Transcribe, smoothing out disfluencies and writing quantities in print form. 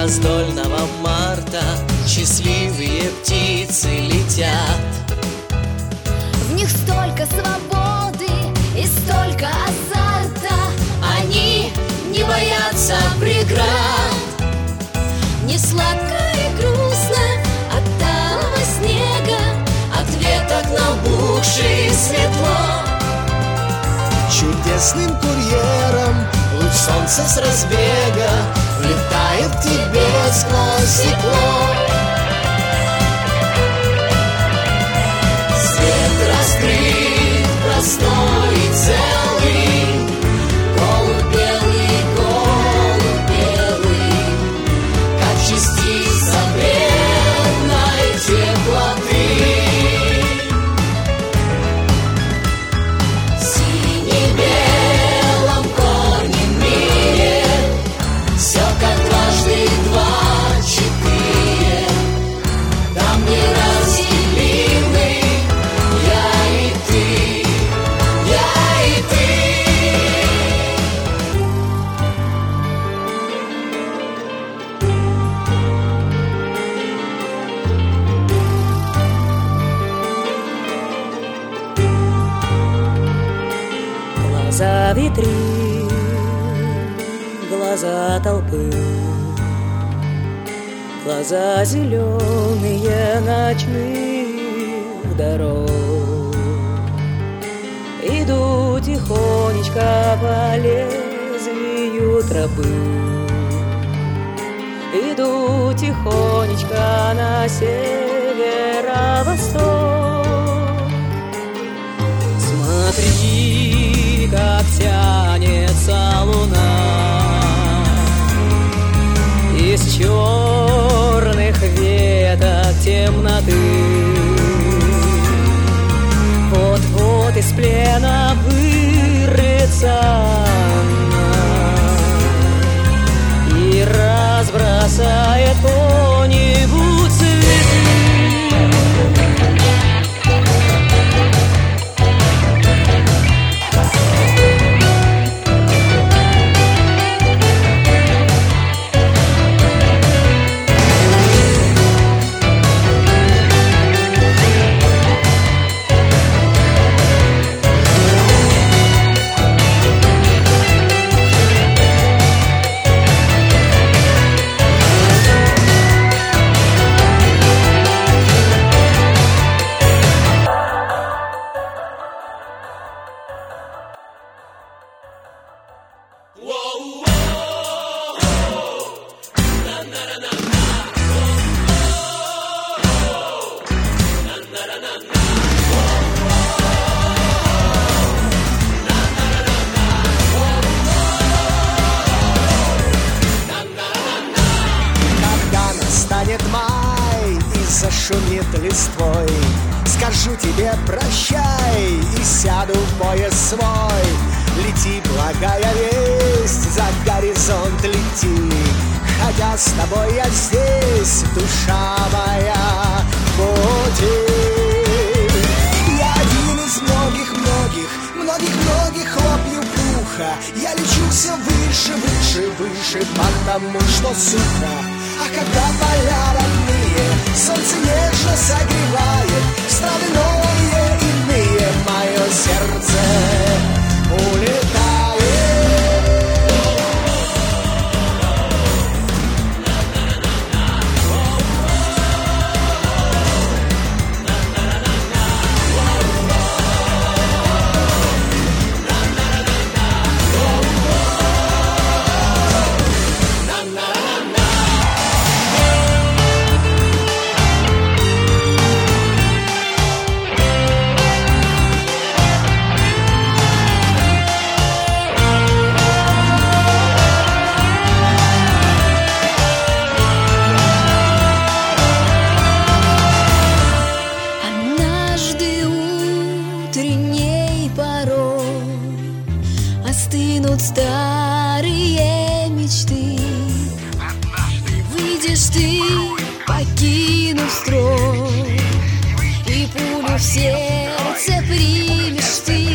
раздольного марта счастливые птицы летят. В них столько свободы и столько азарта. Они не боятся преград. Не сладко и грустно от талого снега, от веток набухшей светло. Чудесным курьером луч солнца с разбега влетает к тебе сквозь стекло. Свет раскрыт, простой и целый, голубь белый, как частица бредной теплоты. В сине-белом горнем мире все как дважды два, четыре. Там неразделимы я и ты, я и ты. Глаза витрин, глаза толпы, глаза зеленые ночных дорог. Иду тихонечко по лезвию тропы, иду тихонечко на северо-восток. Смотри, как тянется луна из черных веток темноты. Вот-вот из плена вырвется она и разбросает по небу цветы. Зашумит листвой, скажу тебе прощай и сяду в поезд свой. Лети, благая весть, за горизонт лети, хотя с тобой я здесь, душа моя, в пути. Я один из многих хлопьев уха. Я лечу все выше, потому что сухо. А когда поля родные солнце нежно согревает, страны новые, иные, мое сердце улетает. Остынут старые мечты, выйдешь ты, покинув строй, и пулю в сердце примешь ты.